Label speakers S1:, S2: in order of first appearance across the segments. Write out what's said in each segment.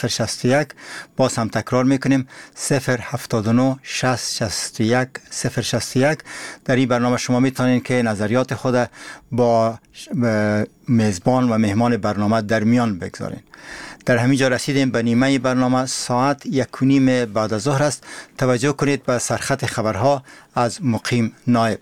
S1: 061. باز هم تکرار میکنیم 079 60 61 061. در این برنامه شما میتونید که نظریات خود با میزبان و مهمان برنامه در میان بگذارین. در همین جا رسیدیم به نیمه برنامه. ساعت 1:30 بعد از ظهر است. توجه کنید به سرخط خبرها از مقیم نایب.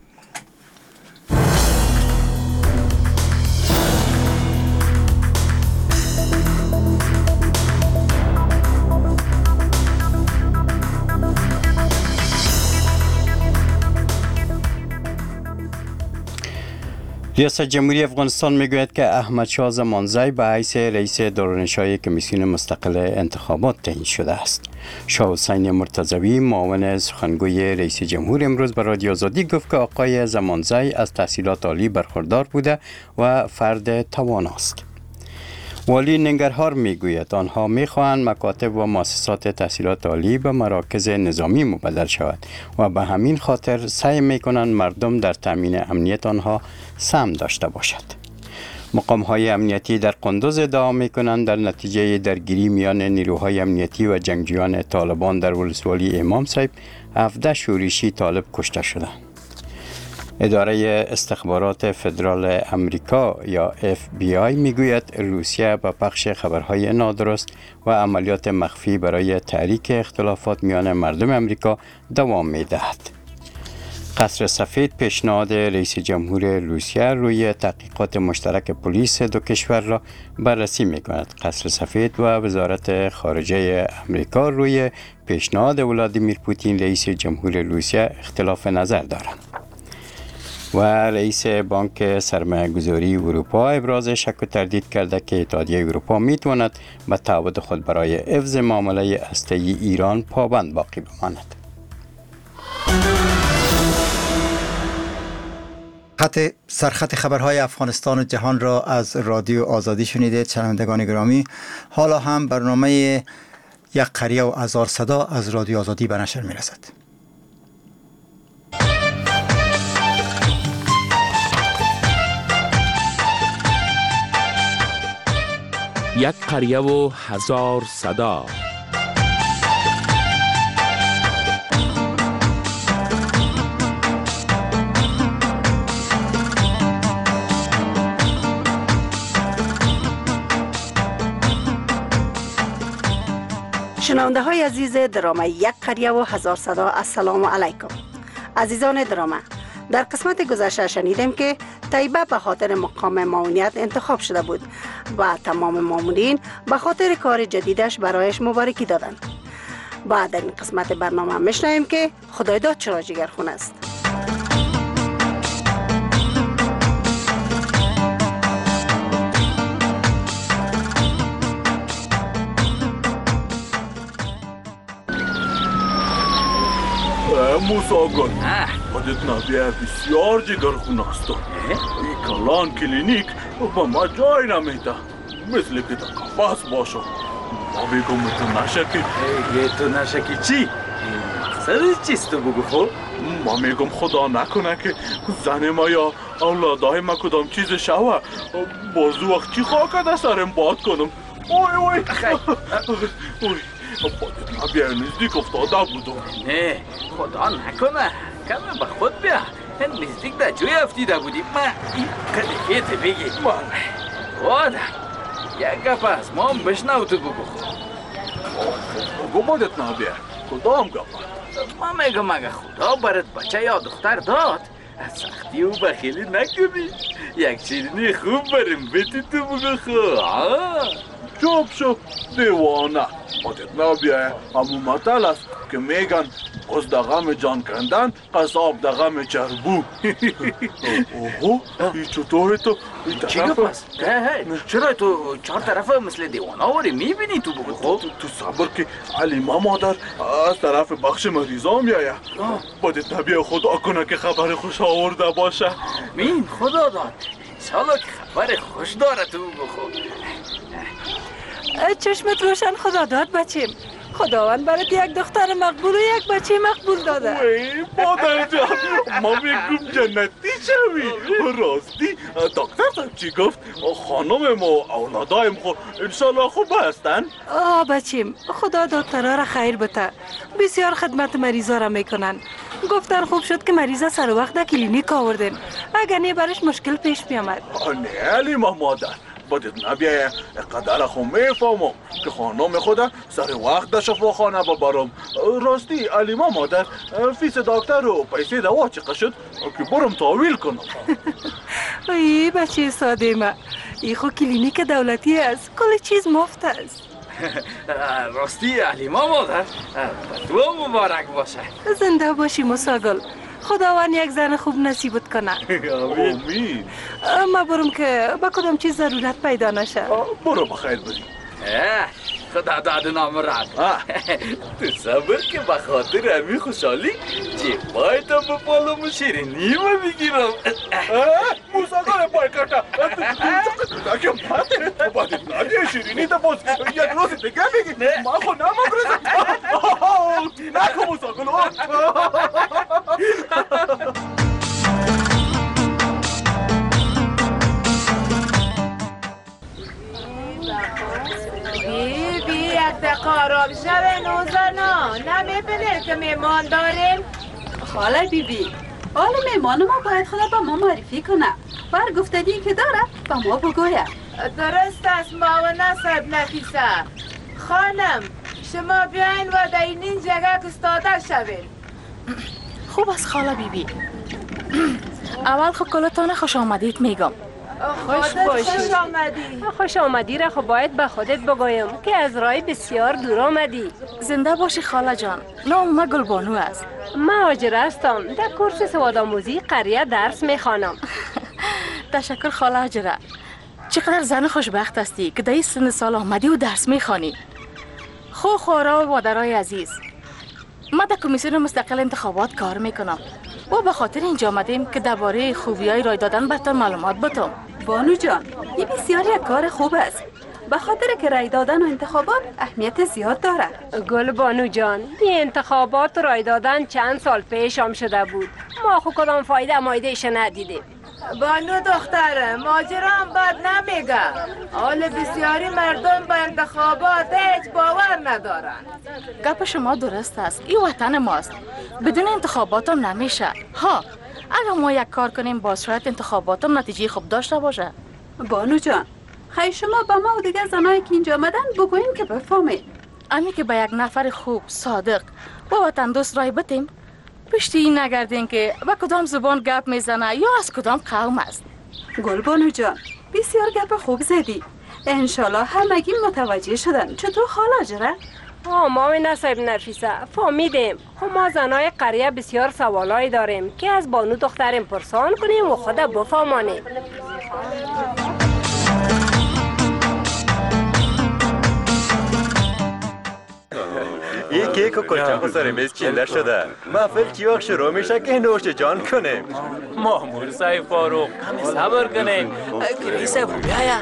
S2: ریاست جمهوری افغانستان میگوید که احمد شاه زمانزی به حیث رئیس دارالنشانی کمیسیون مستقل انتخابات تعیین شده است. شاه حسین مرتضوی معاون سخنگوی رئیس جمهور امروز به رادیو آزادی گفت که آقای زمانزی از تحصیلات عالی برخوردار بوده و فرد تواناست. والی ننگرهار میگوید آنها میخواهند مکاتب و مؤسسات تحصیلات عالی به مراکز نظامی مبدل شود و به همین خاطر سعی میکنند مردم در تامین امنیت آنها سهم داشته باشد. مقام‌های امنیتی در قندوز ادعا میکنند در نتیجه درگیری میان نیروهای امنیتی و جنگجویان طالبان در ولسوالی امام صاحب 17 شورشی طالب کشته شدند. اداره استخبارات فدرال امریکا یا FBI میگوید روسیه به پخش خبرهای نادرست و عملیات مخفی برای تحریک اختلافات میان مردم امریکا دوام میدهد. قصر سفید پیشنهاد رئیس جمهور روسیه روی تحقیقات مشترک پلیس دو کشور را بررسی میکند. قصر سفید و وزارت خارجه امریکا روی پیشنهاد ولادیمیر پوتین رئیس جمهور روسیه اختلاف نظر دارند. و رئیس بانک سرمایه‌گذاری اروپا ابراز شک و تردید کرده که اتحادیه اروپا میتواند به تعهد خود برای حفظ معامله هسته‌ای ایران پابند باقی بماند.
S1: سرخط خبرهای افغانستان و جهان را از رادیو آزادی شنیدید. شنوندگان گرامی، حالا هم برنامه یک قریه و هزار صدا از رادیو آزادی به نشر میرسد.
S3: یک قریه و هزار صدا.
S4: شنونده های عزیز درامه یک قریه و هزار صدا، السلام علیکم. عزیزان درامه، در قسمت گذشته شنیدیم که طیبه به خاطر مقام معاونیت انتخاب شده بود و تمام مامورین به خاطر کار جدیدش برایش مبارکی دادند. بعد در این قسمت برنامه میشنویم که خدایداد چرا جگرخون است.
S5: موساگان خودت نبیه بسیار جگرخون است. این کلان کلینیک با ما جای نمیده، مثل که تا کفاس باشو. ما بگم تو نشکی.
S6: تو نشکی چی؟ مقصد چیست تو بگو خب؟
S5: ما میگم خدا نکنه که زن ما یا اولادای ما کدام چیز شوه بازو وقت چی خواه کده سرم باد کنم. اوی خودت نبیه نزدیک افتاده بودم.
S6: نه خدا نکنه، کمه به خود بیا. نزدیک در جوی افتیده بودی. ما این قدفیت بگی خدا یک گپ است ما هم بشنو تو بگو.
S5: بگو بادت نبیه کدام گپ؟
S6: ما میگم اگه خدا برات بچه یا دختر داد از سختی و بخیلی نکنی، یک چیزی خوب بریم بیتی تو بگو خب.
S5: شب دیوانه خودت نبیه. همون مطل است که میگن از دغم جان کندن قصاب دغم چربو. اوهو ای چطوره تو
S6: چی گپ است؟ چرا تو چهار طرفه مثل دیوانه آوری میبینی تو بگو خب؟
S5: تو صبر که علیما مادر از طرف بخش مریضا میایه. بادت نبیه خدا کنه که خبر خوش آورده باشه.
S6: مین خدا داد سالا که خبر خوش داره تو بگو خب.
S4: چشمت روشن خدا داد بچیم.
S7: خداوند برات یک دختر مقبول و یک بچه مقبول داده.
S5: وی مادر جان، ما میگم جنتی شوی. راستی دکتر صاحب چی گفت؟ خانمم و اولادایم خو انشالله خوب هستن؟
S7: بچیم، خدا دکترها را خیر بده. بسیار خدمت مریضا را میکنن. گفتن خوب شد که مریضا سر وقت در کلینیک آوردن، اگر نه برش مشکل پیش بیامد.
S5: نه علیما مادر، بدید نبیه قدر خو میفهمم که خانم خدا سر وقت در شفاخانه ببرم. راستی علیما مادر، فیس دکتر و پیسه دوا چقدر شد که برم تحویل کنم؟
S7: ای بچه ساده ما، ای خو کلینیک دولتی است، کل چیز مفت است.
S6: راستی علیما مادر، تو مبارک باشه.
S7: زنده باشی مساگل. خداوند یک زن خوب نصیبت کنه.
S5: آمین.
S7: ما برم که با کدام چیز ضرورت پیدا نشه.
S5: برو بخیر بری.
S6: خدا داد نامراد. تو صبر که بخاطر امی خوشحالی جیبای تا بپالم شیرینی ما بگیرم.
S5: موساگل پای کتا که باید نادی شیرینی تا باز یک روز دیگه بگی. ما خو نمگرزم. نکو موساگل.
S8: بی یک دقیقه آرام شوه نوزانا، نمیبینید که میمان داریم؟
S9: خاله بیبی، حال میمان ما باید خدا با ما معرفی کنه. بر گفتگی که داره با ما بگوید.
S8: درست است ماونا صاحب نفیسه. خانم، شما بیاین و در این جگه استاده شوین.
S10: خوب است خاله بیبی. اول خب کلتان خوش آمدید میگم.
S8: خوش باشی.
S11: خوش آمدی را خب باید به خودت بگویم که از راه بسیار دور آمدی.
S10: زنده باشی خاله جان. نام ما گلبانو است.
S11: من هاجر هستم، در کورس سوادآموزی قریه درس میخوانم.
S10: تشکر خاله هاجره. چقدر زن خوشبخت هستی که در این سن سال آمدی و درس میخوانی. خورا و مادرای عزیز، ما در کمیسیون مستقل انتخابات کار میکنم و به خاطر اینجا آمدیم که درباره خوبیای رای دادن براتون معلومات بدم.
S9: بانو جان، این بسیار یک کار خوب است، به خاطر که رای دادن و انتخابات اهمیت زیاد دارد.
S11: گل بانو جان، این انتخابات و رای دادن چند سال پیش هم شده بود، ما خود کدام فایده مایدهش ندیدیم.
S8: بانو دختر، ماجرام بد نمیگه. حال بسیاری مردم به انتخابات هیچ باور ندارن.
S10: گپ شما درست است، این وطن ماست، بدون انتخابات هم نمیشه. اگر ما یک کار کنیم باز شاید انتخابات هم نتیجه خوب داشته باشه.
S9: بانو جان، خیلی شما با ما و دیگر زنایی که اینجا آمدن بگوییم که بفهمید.
S10: امی که به یک نفر خوب، صادق و وطن دوست رای بدیم، پشتی این نگردین که با کدام زبان گپ میزنه یا از کدام قوم است.
S9: گل بانو جان، بسیار گپ خوب زدی. انشالله همگی متوجه شدن. چطور خاله جره؟
S11: مامی صاحب نفیسه، فهمیدیم. ما زنای قریه بسیار سوالایی داریم که از بانو دخترم پرسان کنیم و خود بفهمانیم.
S12: این کیک و کلچه سر میز چیده شده. محفل چی وقت شروع میشه که نوش جان کنیم؟
S6: مامور صاحب فاروق، کمی صبر کنیم. رئیس بیایا.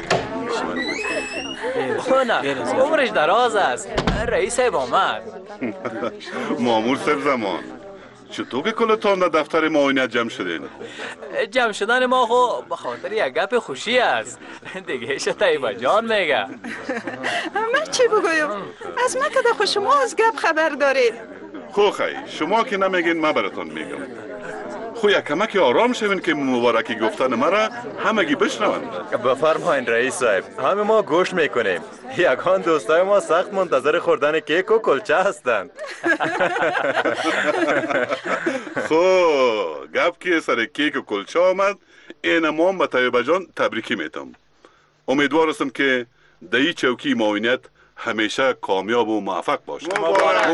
S6: نه، عمرش دراز است. رئیس صاحب آمد.
S13: مامور صاحب زمان، چطور که کلتان در دفتر معاینت جمع شدین؟
S6: جمع شدن ما خو به خاطر یک گپ خوشی است. دیگه طیبه جان میگه.
S7: من چی بگویم؟ از من که دخو شما از گپ خبر دارید.
S13: خی شما که نمیگین من براتون میگم. خو یک کمک آرام شوین که مبارکی گفتن مرا همگی بشنون.
S12: بفرمایین رئیس صاحب، همه ما گوش میکنیم. یکان دوستای ما سخت منتظر خوردن کیک و کلچه هستند.
S13: خب گپ که سر کیک و کلچه آمد، این ما به طیبه جان تبریکی میتم. امیدوار هستم که دایی چوکی معاینت همیشه کامیاب و موفق باشه.
S7: مبارک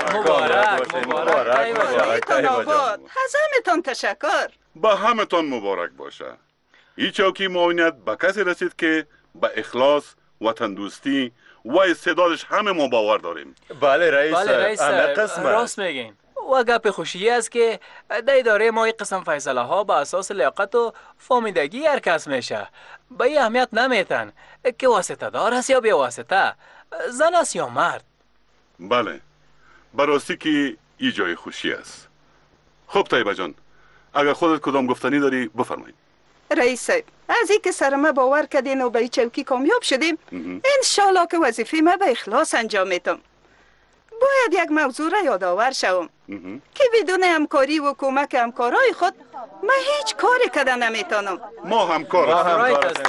S7: از همتان تشکر.
S13: با همتان مبارک باشه. این چوکی معاینت به کسی رسید که به اخلاص، وطن دوستی و استعدادش همه ما باور داریم.
S12: بله رئیس صاحب،
S6: راست میگین. و گپ خوشی است که در اداره ما این قسم فیصله ها به اساس لیاقت و فهمیدگی هر کس میشه. به این اهمیت نمیتن که واسطه دار است یا بی واسطه، زن است یا مرد.
S13: بله، براستی که ای جای خوشی است. خب طیبه جان، اگر خودت کدام گفتنی داری بفرمایید.
S14: رئیس صاحب، از این که سر ما باور کردین و به این چوکی کامیاب شدیم، انشالله که وظیفه ما به اخلاص انجام میتم. باید یک موضوع را یادآور شوم که بدون همکاری و کمک همکارای خود ما هیچ کاری کردن نمیتونم.
S13: ما همکار هستیم.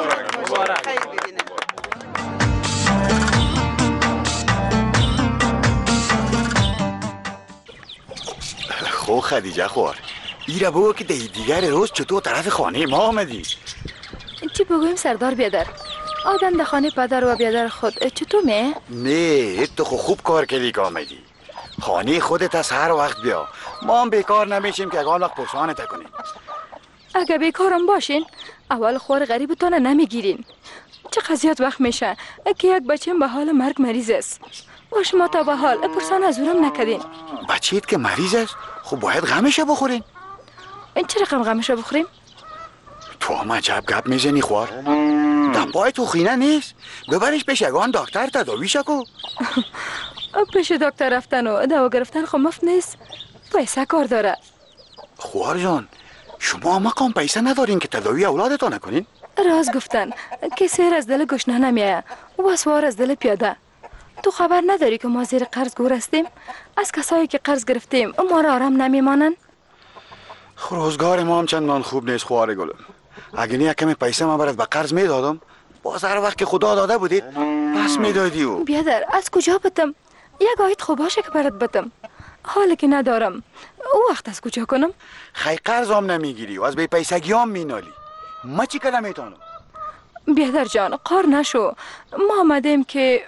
S15: خو خدیجه خور ایره بگو که دیگر روز چطور طرف خانه ما آمدی؟
S10: چی بگویم سردار بیادر؟ آدم در خانه پدر و بیادر خود چطور می؟
S15: نه تو خوب کار کردی که آمدی. خانه خودت از هر وقت بیا، ما هم بیکار نمیشیم که اگان وقت پرسانت کنیم.
S10: اگه بیکارم باشین اول خور غریبتان نمیگیرین. چه قضیت وقت میشه که یک بچه به حال مرگ مریض است و شما تا به حال پرسان از اونم نکدین.
S15: بچه‌ت که مریض است خب باید غمشو بخورین.
S10: این چه رقم غمشو بخوریم؟
S15: تو هم عجب گپ میزنی خوار. دپای تو خینه نیست، ببرش پیش یگان دکتر تداویش کو.
S10: پیش دکتر رفتن و دوا گرفتن خب مفت نیست، پیسه کار داره.
S15: خوار جان، شما مقام پیسه ندارین که تداوی اولادتان نکنین؟
S10: راز گفتن که سیر از دل گشنه نمیه و سوار از دل پیاده. تو خبر نداری که ما زیر قرض گور هستیم؟ از کسایی که قرض گرفتیم ما را آرام نمیمانن؟
S15: روزگار ما هم چندان خوب نیست خوار گلم. اگه نه کمی پیسه ما برات به قرض میدادم، باز هر وقت که خدا داده بودید پس میدادی. و
S10: بیادر از کجا بتم؟ یک آیت خوب باشه که برات بتم، حالی که ندارم او وقت از کجا کنم؟
S15: خی قرض هم نمیگیری و از بی پیسگی هم مینالی. ما چی کلم میتونم؟
S10: بیادر جان قار نشو، ما آمدیم که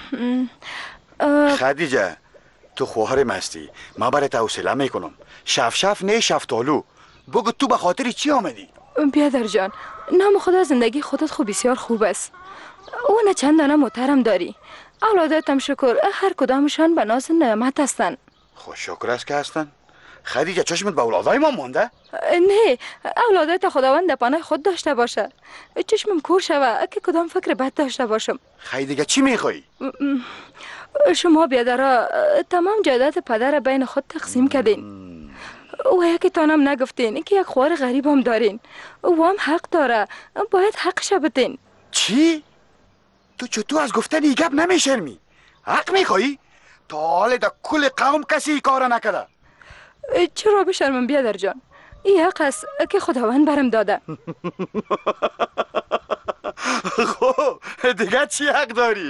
S15: خدیجه تو خواهر مستی، ما برات حوصله میکنم. شف نه شفتالو. بگو تو به خاطر چی آمدی؟
S10: بیادر جان نام خدا زندگی خودت خوب بسیار خوب است و نه چندانه محترم داری. اولادتم شکر هر کدامشان به ناز نعمت هستن.
S15: خوش شکر است که هستن. خدیجه چشمت به اولادای ما مونده؟
S10: نه، اولادت خداوند در پناه خود داشته باشه. چشمم کور شوه که کدام فکر بد داشته باشم.
S15: خدیجه چی میخوایی؟
S10: شما بیادرها تمام جایداد پدر بین خود تقسیم کردین و یکی تانم نگفتین که یک خوار غریب هم دارین و هم حق داره، باید حقش بدین.
S15: چی؟ تو چطور از گفتن ای گپ نمیشرمی؟ حق میخوایی؟ تا حال در کل قوم کسی ای کار نکده.
S10: چرا بشرمم بیادر جان؟ این حق است که خداوند برم داده.
S15: خب دیگه چی حق داری؟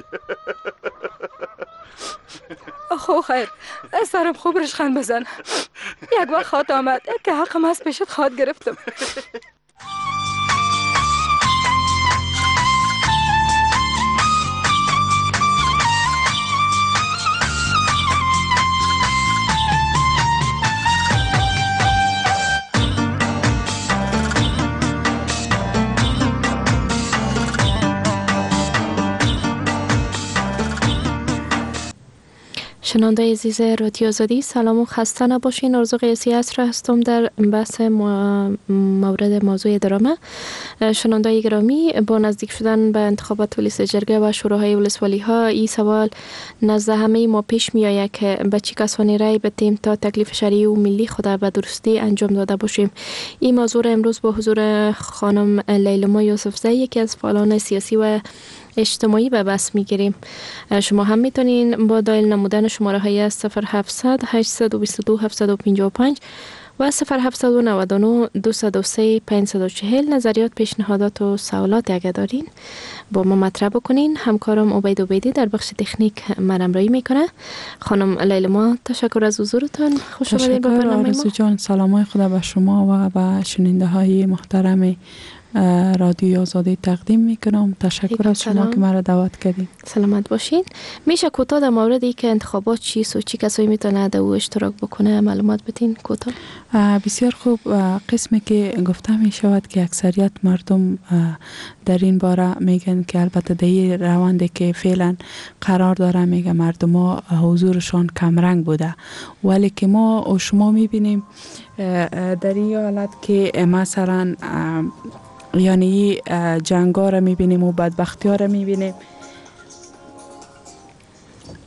S10: خب خیر، سرم خوب رشخند بزن. یک وقت خواهد آمد که حقم از پیشت خواهد گرفتم.
S16: شنونده عزیز رادیو آزادی، سلام و خسته نباشین. آرزو قیاسی عصر هستم در بحث مورد موضوع درامه. شنونده گرامی، با نزدیک شدن به انتخابات ولس جرگه و شوراهای ولسوالی ها این سوال نزد همه ما پیش می آید که به چه کسانی رای بدیم تا تکلیف شرعی و ملی خود به درستی انجام داده باشیم. این موضوع امروز با حضور خانم لیلما یوسفزی، یکی از فعالان سیاسی و اجتماعی به بحث میگیریم. شما هم میتونین با دایل نمودن شماره های 0700 822 755 و 0799 203 540 نظریات، پیشنهادات و سوالات اگه دارین با ما مطرح بکنین. همکارم عبید عبیدی در بخش تکنیک مرمرایی میکنه. خانم لیلما تشکر از حضورتان، خوش آمدید به برنامه ما.
S17: آرزو جان، سلامای خدا به شما و به شنونده های محترم رادیو آزادی تقدیم میکنم. تشکر از شما که مرا دعوت کردین.
S16: سلامت باشین. میشه کوتاه در مورد اینکه انتخابات چیست و چی کسایی میتونه در او اشتراک بکنه معلومات بدین کوتاه؟
S17: بسیار خوب. قسمی که گفته می شود که اکثریت مردم در این باره میگن که البته در این روندی که فعلا قرار داره میگه مردم ها حضورشان کمرنگ بوده، ولی که ما و شما میبینیم در این حالت که مثلا یعنی جنگا را میبینیم و بدبختی ها را میبینیم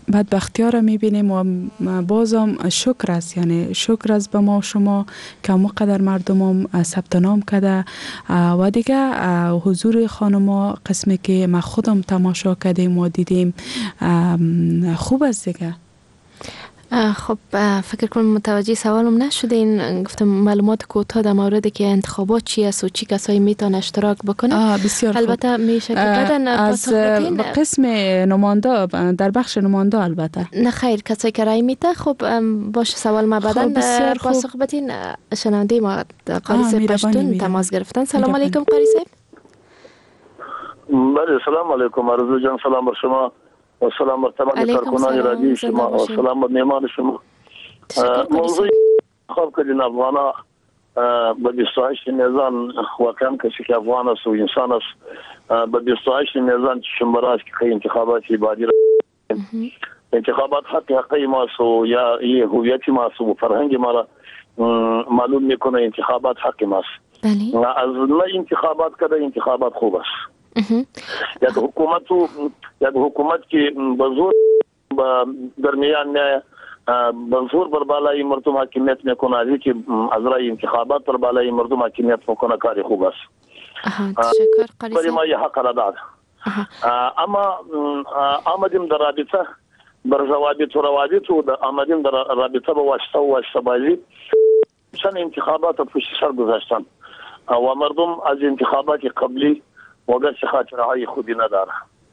S17: بدبختی ها را میبینیم و بازم شکر است، یعنی شکر است به ما شما که مقدر مردم هم ثبت نام کرده و دیگه حضور خانما قسمی که ما خودم تماشا کردیم و دیدیم خوب است دیگه.
S16: خب فکر کنم متوجه سوالم نشدین. گفتم معلومات کوتاه در مورد که انتخابات چی است و چی کسایی میتونن اشتراک بکنن.
S17: بسیار
S16: البته میشه که بدن
S17: از قسم نماینده در بخش نماینده البته
S16: نه خیر کسایی که رای میده. خب باشه سوال ما بدن پاسخ بدین. شنونده ما قاری صاحب پشتون تماس گرفتن. سلام علیکم قاری صاحب.
S18: بله سلام علیکم عرض جان، سلام بر شما و سلام بر تمام کارکنان رادیو شما و سلام بر مهمان شما. موضوع خواب کردین افغانا به 28 نیزان واقعا کسی که افغان است و انسان است به 28 نیزان شنبراش که انتخاباتی بادی را انتخابات حقی ماست و یا هویتی ماست و فرهنگ ما را معلوم میکنه. انتخابات حقی ماست. از نه انتخابات کده انتخابات خوب است. یک حکومت که بزرگ درمیان نه بزرگ بر بالای مردم حاکمیت میکنه، از که از رای انتخابات بر بالای مردم حاکمیت میکنه کاری خوب است.
S16: تشکر قاری صاحب.
S18: ما یه حق را داد. اما آمدیم در رابطه بر ضوابط و روابط و آمدیم در رابطه با واسطه بازی چند انتخابات پشت سر گذاشتن و مردم از انتخابات قبلی وقت خاطرهای خودی نداره.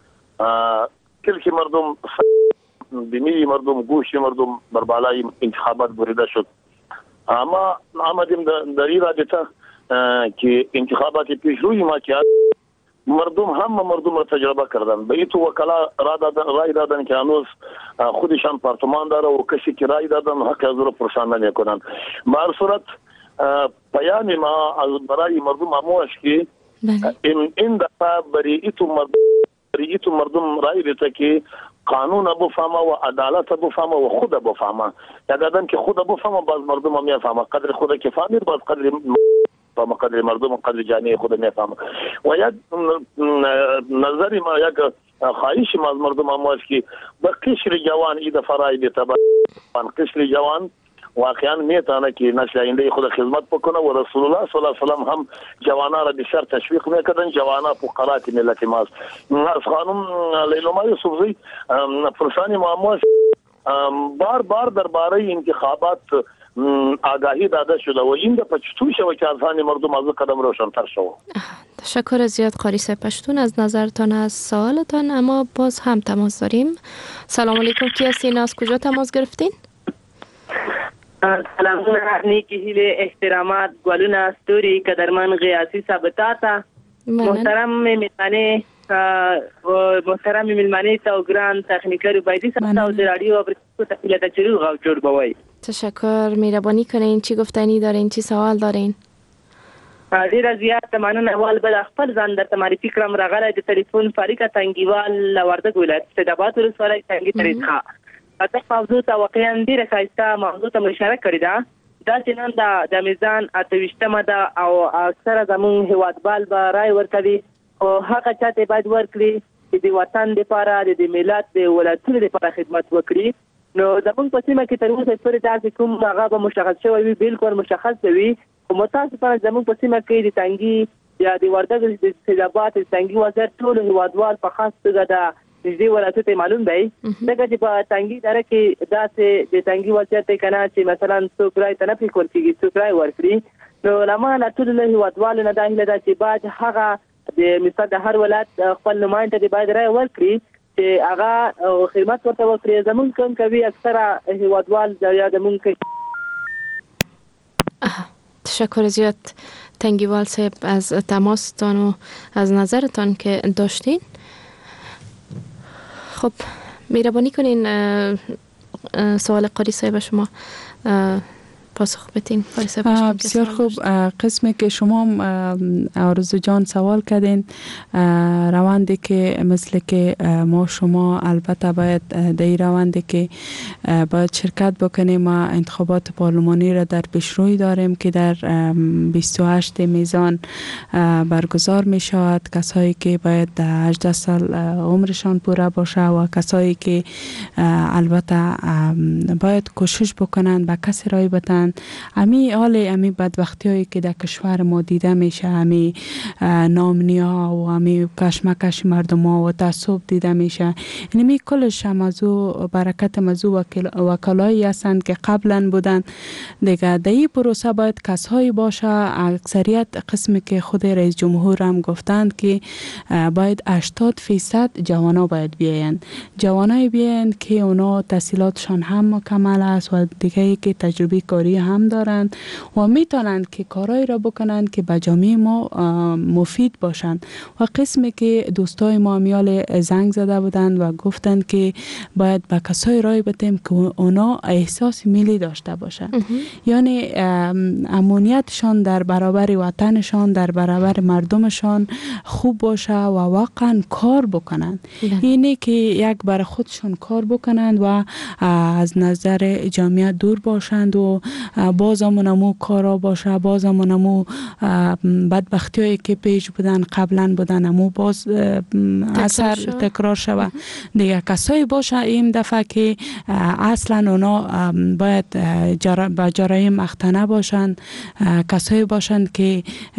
S18: کلکی مردم دینی مردم گوشی مردم بر بالای انتخابات بریده شد. اما آمدیم در این رابطه که انتخابات پیش روی ما که مردم مردم را تجربه کردن. به ایتو وکلا رای دادن که هنوز خودشان پارتمان داره و کسی که رای دادن حق از رو پرسان نمیکنن. به هر صورت پیام ما برای مردم اموش که این دفعه برای ایتو مردم رای دیده که قانون بفهمه و عدالت بفهمه و خود بفهمه. یک آدم که خود بفهمه باز مردم هم میفهمه. قدر خود که فهمید باز قدر مردم قدر جامعه خود میفهمه. و یک نظری ما یک خواهش ما از مردم هم است که به قشر جوان این دفعه رای دیده. قشر جوان واقعا میتونه که نسل آینده خود خدمت بکنه و رسول الله صلی الله علیه و سلم هم جوانا را بسیار تشویق میکردن. جوانا فقرات ملت ماست. از خانم لیلما یوسفزی پرسانی معموش بار درباره انتخابات آگاهی داده شده و این دفعه چطور شد که اذهان مردم از قدم روشن‌تر شد.
S16: تشکر زیاد قاری صاحب پشتون از نظرتان از سوالتان. اما باز هم تماس داریم. سلام علیکم، کی هستین؟ از کجا تماس گرفتین؟
S19: سلام نیکی هیله احترامات گلون استوری قدرمن غیاسی ثابتاتا محترم میلمانی تاوگران تکنیکر بایدی سمتا و رادیو و برسکو تفیلت چرو غاو جور بوای.
S16: تشکر، میربانی کنین. چی گفتنی دارین؟ چی سوال دارین؟
S19: دیر زیاد مننه. اول به خپل ځان درته معرفي کړم. راغلی د تلیفون فاریکه تنګیوال وردګ ولایت سیدآباد ولسوالۍ تنګي طریقه دا موضوع ته واقعا ډیره ښایسته موضوع ته اشاره کړې ده. دا چې نن د میزان 28مه ده او اکثره زموږ هیوادوال به رای ورکوي او هغه چا ته باید ورکړي چې د وطن دپاره د ملت د ولایتونو دپاره خدمت وکړي. نو زموږ په سیمه کې تر اوسه پورې داسې کوم هغه به مشخص شوی وي، بالکل مشخص وي. خو متاسفانه زموږ په سیمه کې د تنګي یا د وردګ د سیدآباد د تنګي وضعیت ټولو هیوادوال په خاص توګه د نږدې ولایتو ته معلوم دی. ځکه چې په تنګي دره کې داسې د تنګي وضعیت دی که نه چې مثلا څوک رای ته نه پرېښول کېږي، څوک رای ورکړي. نو له ما له ټولو له هیوادوالو نه دا هیله ده چې باید هغه د مثال د هر ولایت خپل نماینده ته باید رای ورکړي چې هغه خدمت ورته وکړي. زمونږ کوم کوي اکثره هیوادوال یا زمونږ
S16: تشکر زیاد تنگیوال صاحب از تماستان و از نظرتان که داشتین. خب مهربانی کنین سوال قاری صاحب شما پاسخ بدین.
S17: بسیار خوب. قسمی که شما آرزو جان سوال کردین، روندی که مثل که ما شما البته باید در روندی که باید شرکت بکنیم. ما انتخابات پارلمانی را در پیشروی داریم که در 28 میزان برگزار می شود. کسایی که باید 18 سال عمرشان پوره باشه و کسایی که البته باید کوشش بکنند به کسی رای بدن. امی بدبختی هایی که در کشور ما دیده میشه، امی نامنی ها و امی کشمکش مردم ها و تعصب دیده میشه، اینمی کلش موضوع برکت موضوع وکلایی هستند که قبلا بودن دیگه. در این پروسه باید کسایی باشه، اکثریت قسمی که خود رئیس جمهور هم گفتند که باید 80% جوانا باید بیایند. جوانای بیایند که اونا تحصیلاتشان هم مکمل است و دیگه که تجربه کاری هم دارند و میتونند که کارایی را بکنند که به جامعه ما مفید باشند. و قسمی که دوستای ما میال زنگ زده بودند و گفتند که باید به کسای رای بدیم که اونا احساس ملی داشته باشند، یعنی امنیتشان در برابر وطنشان، در برابر مردمشان خوب باشه و واقعا کار بکنند. اینه که یک بر خودشون کار بکنند و از نظر جامعه دور باشند و بازمونمو کارا باشه، بازمونمو بدبختی هایی که پیش بودن قبلا بودن امو باز اثر تکرار شوه. دیگه کسایی باشه این دفعه که اصلا اونا باید با جرایم اختنه باشند، کسایی باشند که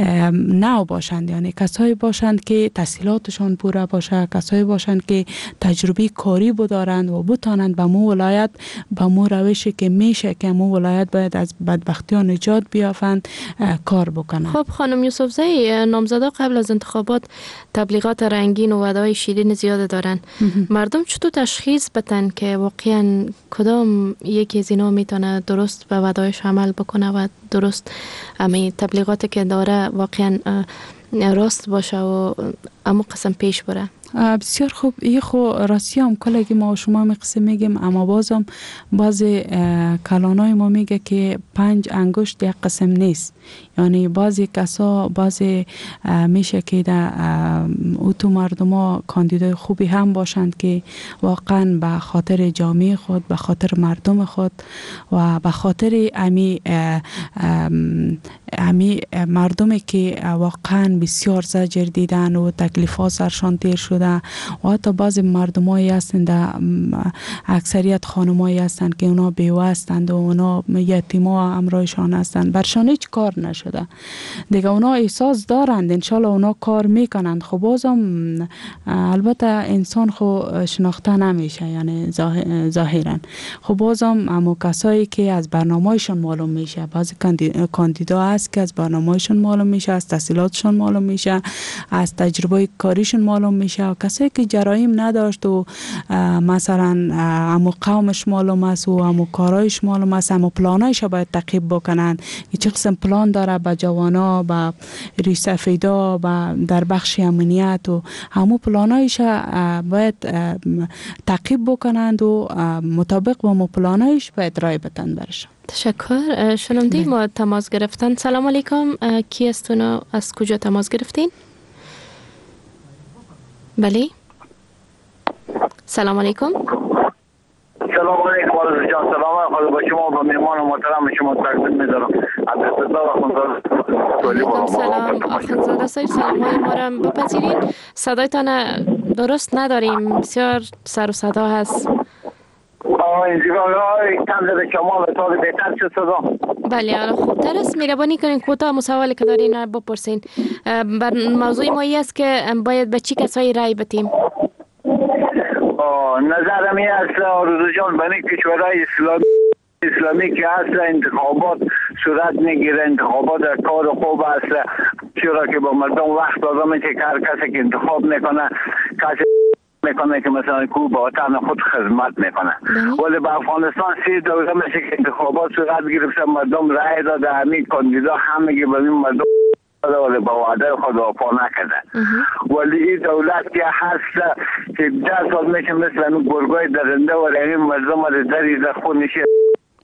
S17: نو باشند، یعنی کسایی باشند که تحصیلاتشان پوره باشه، کسایی باشند که تجربه کاری بدارند و بتانند به مو ولایت به مو روشی که میشه که مو ولایت باید از بدبختی ها نجات بیافند کار بکنند.
S16: خب خانم یوسفزئی، نامزدا قبل از انتخابات تبلیغات رنگین و وعده‌های شیرین زیاد دارن. مردم چطور تشخیص بدن که واقعا کدام یکی از اینا میتونه درست به وعده‌هاش عمل بکنه و درست همین تبلیغاتی که داره واقعا راست باشه و اما قسم پیش بره؟
S17: بسیار خوب. این خو راستی هم کلگی ما و شما قصه میگیم، اما بازم بعضی کلانای ما میگه که 5 انگشت یک قسم نیست. یعنی بعضی کسا بعضی میشه که در اوتو مردم ها کاندیدای خوبی هم باشند که واقعا به خاطر جامعه خود، به خاطر مردم خود و به خاطر امی مردمی که واقعا بسیار زجر دیدن و تکلیفات سرشان تیر شده و حتی بعضی مردمایی هستند، اکثریت خانمایی هستند که اونا بیوه هستند و اونا یتیما همراهشان هستند، برشان هیچ کار نشده دیگه. اونا احساس دارند انشالله اونا کار میکنند. خب بازم البته انسان خو شناخته نمیشه، یعنی ظاهرا خب بازم اما کسایی که از برنامه‌شون معلوم میشه، بعضی کاندیدا هست که از برنامه‌شون معلوم میشه، از تحصیلاتشون معلوم میشه، از تجربه کاریشون معلوم میشه. کسایی که جرایم نداشت و مثلا امو قومش معلوم است و امو کارایش معلوم است، امو پلانایش باید تعقیب بکنن که چه قسم پلان داره به جوانا، به ریسفیدا، در بخش امنیت و همو پلانایش باید تعقیب بکنند و مطابق با مو پلانایش باید رای بدن برش.
S16: تشکر. شنونده ما تماس گرفتن. سلام علیکم، کی هستون و از کجا تماس گرفتین؟ بله، سلام علیکم.
S18: سلام علیکم آرزو جان. سلام خدا با شما و مهمان محترم شما تقدیم می‌دارم. عبدالله
S16: علیکم سلام آخوندزاده صاحب، سلام های ما را بپذیرین. صدایتان درست نداریم، بسیار سر و صدا هست.
S18: کم زده شما بطور بهتر شد صدا؟
S16: بله حالا خوبتر است. مهربانی کنین کوتاه سوالی که دارین رو بپرسین. بر موضوع ما است که باید به چی کسایی رای بدیم؟
S18: نظرم این است آرزو جان، برای کشورهای اسلامی که اصلا انتخابات صورت میگیره، انتخابات کار خوب است، چرا که با مردم وقت داده میشه که هر کسی که انتخاب میکنه کسی میکنه که مثلا کو با وطن خود خدمت میکنه. ولی با افغانستان 3 دوره میشه که انتخابات صورت گرفته، مردم رای داده، همین کاندیدا همه به این مردم ولی با وعده خود وفا نکرده. ولی این دولت که هست که 10 سال میشه مثل این گرگای درنده و این مردم رو دری در خونشه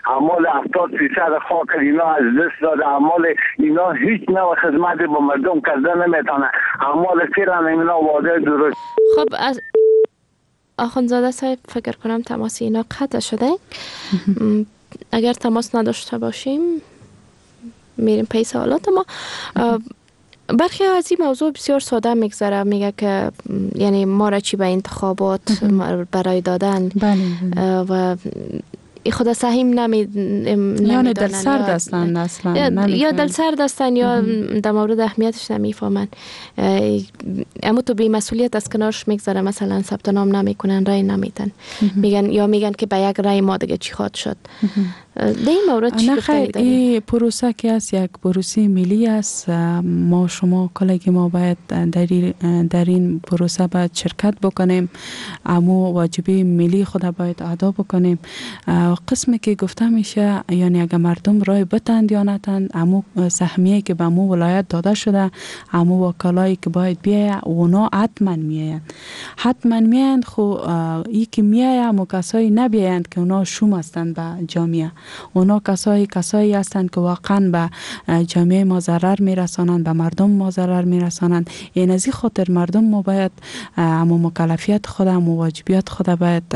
S18: اعمال 70% خاک اینا از دست داده. اعمال اینا هیچ نوع خدمتی به مردم کرده نمیتونه. اعمال فعلا اینا واضح درست.
S16: خب از آخوندزاده صاحب فکر کنم تماس اینا قطع شده. اگر تماس نداشته باشیم میریم پی سوالات ما. برخی از این موضوع بسیار ساده میگذره، میگه که یعنی ما را چی به انتخابات برای دادن و خدا سهیم
S17: یعنی دل سرد هستن اصلا
S16: یا دل سرد هستن یا در مورد اهمیتش نمیفهمن. اما تو بی مسئولیت از کنارش میگذاره، مثلا ثبت نام نمیکنن، رای نمیدن، میگن که به یک رای ما دیگه چی خواهد شد. در این مورد چی گفتنی داریم؟
S17: این پروسه که است یک پروسه ملی است. ما شما کلگی ما باید در این پروسه باید شرکت بکنیم، اما واجبی ملی خود باید ادا بکنیم. قسمی که گفته میشه یعنی اگر مردم رای بتند یا نتند، اما سهمیه که به مو ولایت داده شده، اما وکلایی که باید بیاید اونا حتما میایند. خو ای که میایند اما کسایی نبیایند که اونا شوم هستند به جامعه. اونا کسایی هستند که واقعا به جامعه ما ضرر میرسانند، به مردم ما ضرر میرسانند. این از این خاطر مردم ما باید اما مکلفیت خود، اما واجبیت خود باید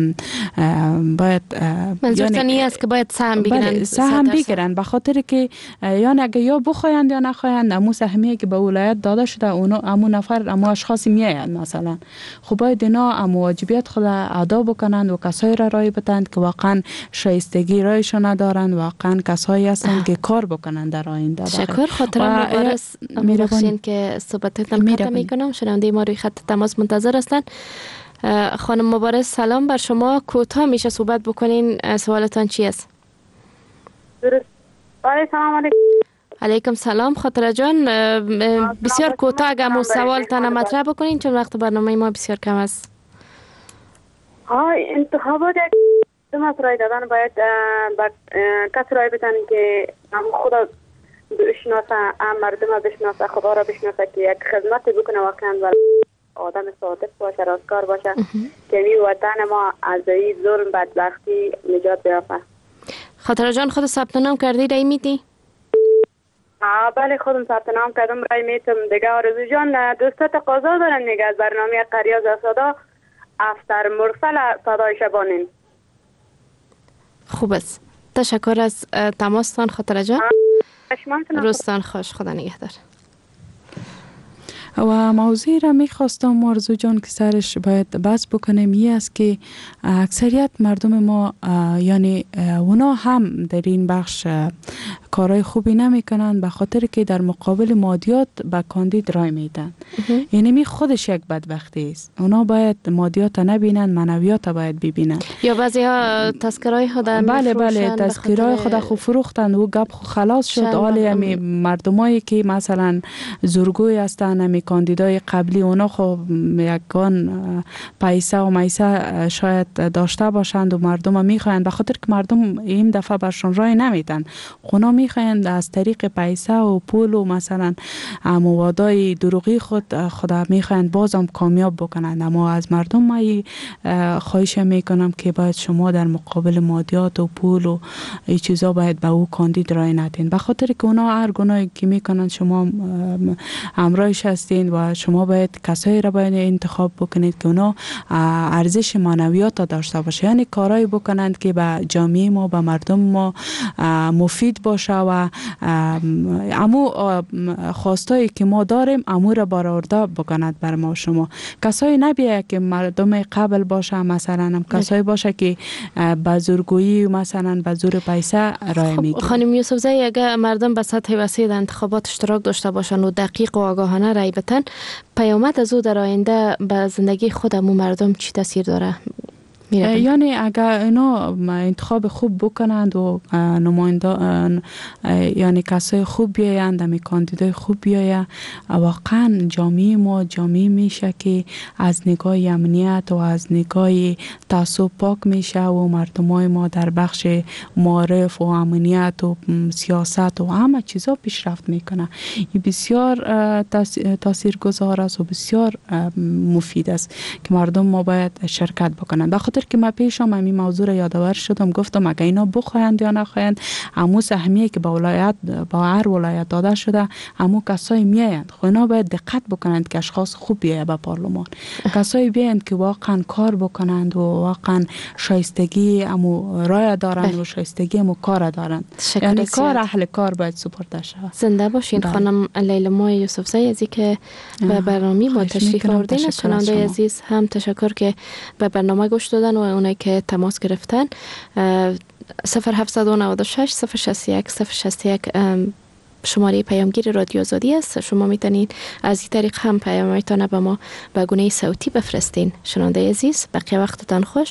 S16: منظورتان این است که باید
S17: سهم بگیرن، به خاطر که یعنی اگه یا بخواهند یا نخواهند، امو سهمیه که به ولایت داده شده اونا امو نفر امو اشخاصی میایند مثلا، خب باید اینا امو واجبیت خود ادا بکنند و کسایی را رای بتند که واقعا شایستگی رایشان ندارند، واقعا کسایی هستند که کار بکنند در آینده.
S16: شکر. خاطر مبارز بخشین که صحبتتان قطع میکنم. شنونده ما روی خط تماس منتظر هستند. خانم مبارز سلام بر شما. کوتاه میشه صحبت بکنین، سوالتان چی است؟
S20: درست. سلام علیکم.
S16: علیکم سلام خاطره جان. بسیار کوتاه اگر مو سوالتان مطرح بکنین چون وقت برنامه ما بسیار کم است.
S20: انتخابات دو رای دادن باید کس رای بدن که خدا بشناسه، مردم بشناسه، خدا را بشناسه که یک خدمت بکنه واقعا و آدم صادق باشه، راستکار باشه که این وطن ما از این ظلم بدبختی نجات بیافته.
S16: خاطره جان خود ثبت نام کردی رای میدی؟
S20: بله خودم ثبت نام کردم رای میتم دیگه. آرزو جان دوستا تقاضا دارن میگه از برنامه قریه زاصدا افتر مرسل صدای شبانین.
S16: خوب است. تشکر از تماستان خاطره جان. روزتان خوش. خدا نگهدار.
S17: و موضوعی را میخواستم آرزو جان که سرش باید بحث بکنیم این است که اکثریت مردم ما یعنی اونا هم در این بخش کارهای خوبی نمیکنن به خاطر که در مقابل مادیات به کاندید رای میدن. یعنی می خودش یک بدبختی است. اونا باید مادیات نبینن، معنویات باید ببینن.
S16: یا بعضیا تذکرهای خود
S17: بله تذکرهای خود خو فروختن و گپ خو خلاص شد. حالی مردمایی که مثلا زورگوی هستن، کاندیدای قبلی، اونا خو یکان پیسه و میسه شاید داشته باشند و مردم میخواین به خاطر که مردم این دفعه برشون رای نمیدن. اونا میخواین از طریق پیسه و پول و مثلا موادای دروغی خود میخواین بازم کامیاب بکنند. اما از مردم ما خواهش میکنم که باید شما در مقابل مادیات و پول و این چیزا باید به او کاندید رای ندین، به خاطر که اونا هر گناهی که میکنن شما همراهش هستین و شما باید کسایی را باید انتخاب بکنید که اونا ارزش معنویات داشته باشه، یعنی کارایی بکنند که به جامعه ما، به مردم ما مفید باشه و امو خواستایی که ما داریم امو را برآورده بکند بر ما. شما کسایی نبیه که مردم قبل باشه، مثلا هم کسایی باشه که به زورگویی مثلا به زور پیسه رای میگیرن.
S16: خانم یوسف زایی اگر مردم به سطح وسیع در انتخابات اشتراک داشته باشن و دقیق و آگاهانه رای بتن، پیامد از او در آینده به زندگی خودمون مردم چی تاثیر داره؟
S17: یعنی اگر اینا انتخاب خوب بکنند و نماینده یعنی کسای خوب بیایند، همی کاندیدای خوب بیاید، واقعا جامعه ما جامعه میشه که از نگاه امنیت و از نگاه تعصب پاک میشه و مردمای ما در بخش معارف و امنیت و سیاست و همه چیزا پیشرفت میکنه. این بسیار تاثیرگذار است و بسیار مفید است که مردم ما باید شرکت بکنند، به خاطر که ما پیشم همین موضوع را یادآور شدم، گفتم اگه اینا بخواهند یا نخواهند، همون سهمیه که با هر ولایت داده شده همون کسایی میایند. خب اینا باید دقت بکنند که اشخاص خوب بیاید به پارلمان، کسایی بیایند که واقعا کار بکنند و واقعا شایستگی همو رای دارند و شایستگی همو کار دارند. یعنی کار اهل کار باید سپرده شود.
S16: زنده باشین خانم لیلا ماه یوسفزی ازی که به برنامه ما تشریف آوردین. از شنونده عزیز هم تشکر که به برنامه گوش دادن و اونایی که تماس گرفتن. 0796 061 061 شماره پیامگیر رادیو آزادی است. شما میتونید از این طریق هم پیامتان به ما به گونه صوتی بفرستین. شنونده عزیز، بقیه وقتتان خوش.